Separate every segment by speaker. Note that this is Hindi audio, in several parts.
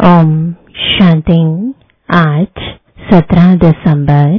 Speaker 1: ओम शांति। आज 17 दिसंबर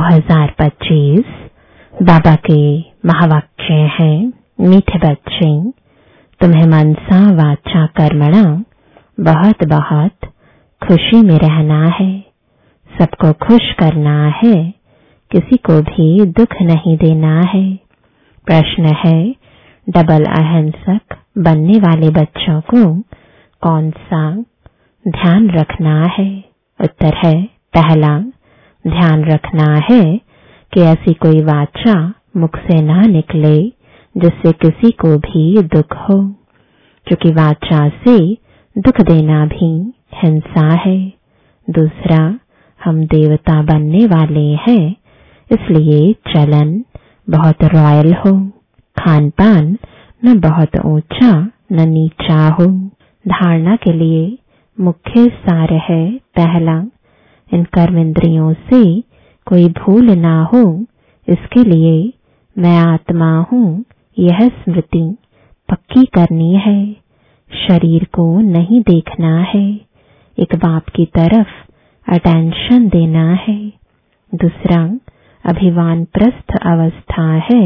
Speaker 1: 2025 बाबा के महावाक्य हैं, मीठे बच्चे, तुम्हें मनसा वाचा कर्मणा बहुत बहुत खुशी में रहना है, सबको खुश करना है, किसी को भी दुख नहीं देना है। प्रश्न है, डबल अहिंसक बनने वाले बच्चों को कौन सा ध्यान रखना है? उत्तर है, पहला ध्यान रखना है कि ऐसी कोई वाचा मुख से ना निकले जिससे किसी को भी दुख हो, क्योंकि वाचा से दुख देना भी हिंसा है। दूसरा, हम देवता बनने वाले हैं, इसलिए चलन बहुत रॉयल हो, खान पान न बहुत ऊंचा न नीचा हो। धारणा के लिए मुख्य सार है, पहला, इन कर्म इंद्रियों से कोई भूल ना हो, इसके लिए मैं आत्मा हूँ यह स्मृति पक्की करनी है। शरीर को नहीं देखना है, एक बाप की तरफ अटेंशन देना है। दूसरा, अभिमान प्रस्थ अवस्था है,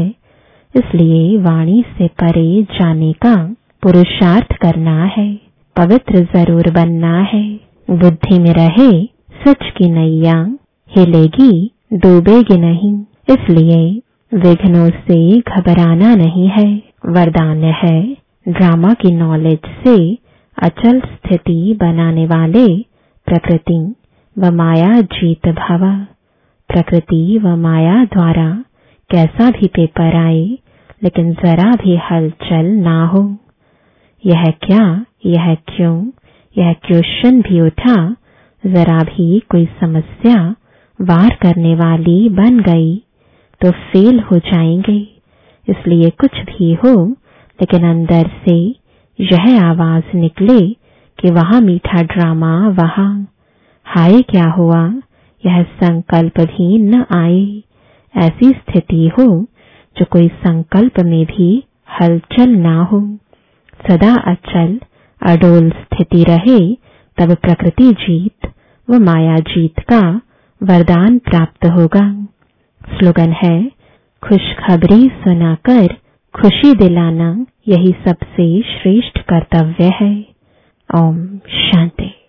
Speaker 1: इसलिए वाणी से परे जाने का पुरुषार्थ करना है। पवित्र जरूर बनना है, बुद्धि में रहे सच की नैया, हिलेगी डूबेगी नहीं, इसलिए विघ्नों से घबराना नहीं है। वरदान है, ड्रामा की नॉलेज से अचल स्थिति बनाने वाले प्रकृति व माया जीत भव। प्रकृति व माया द्वारा कैसा भी पेपर आए, लेकिन जरा भी हलचल ना हो। यह क्या, यह क्यों, यह क्वेश्चन भी उठा, जरा भी कोई समस्या वार करने वाली बन गई तो फेल हो जाएंगे। इसलिए कुछ भी हो, लेकिन अंदर से यह आवाज निकले कि वहां मीठा ड्रामा, वहां हाय क्या हुआ, यह संकल्प भी न आए। ऐसी स्थिति हो जो कोई संकल्प में भी हलचल ना हो, सदा अचल अडोल स्थिति रहे, तब प्रकृति जीत व माया जीत का वरदान प्राप्त होगा। स्लोगन है, खुशखबरी सुनाकर खुशी दिलाना यही सबसे श्रेष्ठ कर्तव्य है। ओम शांति।